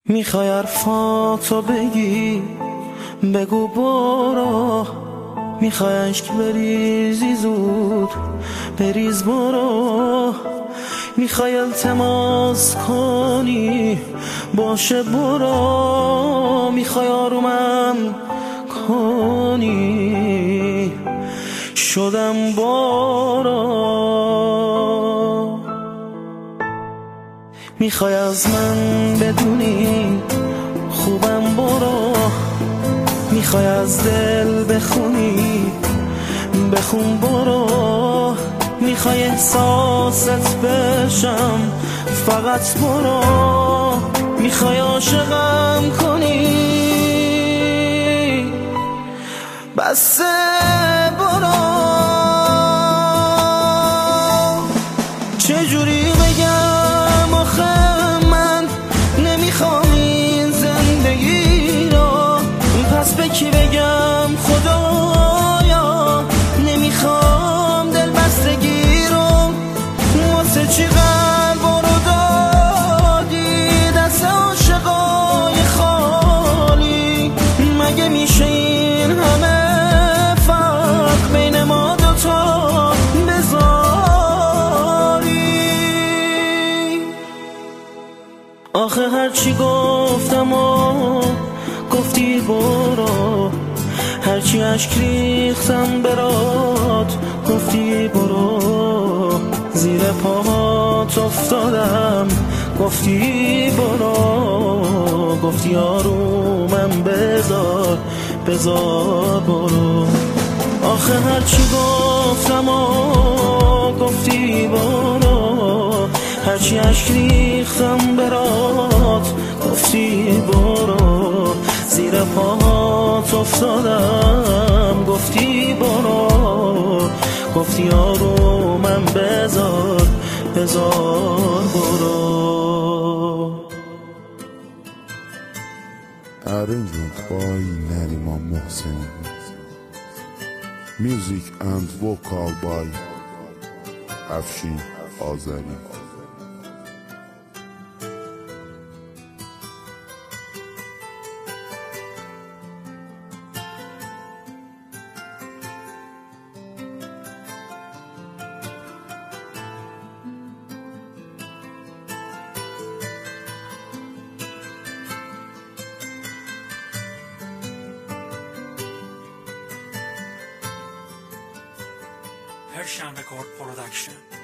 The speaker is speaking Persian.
میخوای حرفاتو بگی بگو برو، میخوای عشق بریزی زود بریز برو، میخوای التماس کنی باشه برو، میخوای آرومم کنی شدم برو، میخوای از من بدونی خوبم برو، میخوای از دل بخونی بخون برو، میخوای احساست بشم فقط برو، میخوای عاشقم کنی بس برو. چجوری بگم آخه من نمیخوام این زندگی رو، پس به کی بگم خدایا نمیخوام دل بستگی رو، واسه چی قلب رو دادی دست عاشقای خالی، مگه میشه این همه فرق بین ما دوتا بذاری؟ آخه هرچی گفتم و گفتی برو، هرچی عشق ریختم برات گفتی برو، زیر پاهات افتادم گفتی برو، گفتی آرومم بذار بذار برو. آخه هرچی گفتم و گفتی برو، هرچی عشق ریختم برات گفتی برو، زیر پاهات افتادم گفتی برو، گفتی آرومم بذار بذار برو. Arrangement by Nariman Mohsen. Music and vocal by Afshin Azari. Persian Record Production.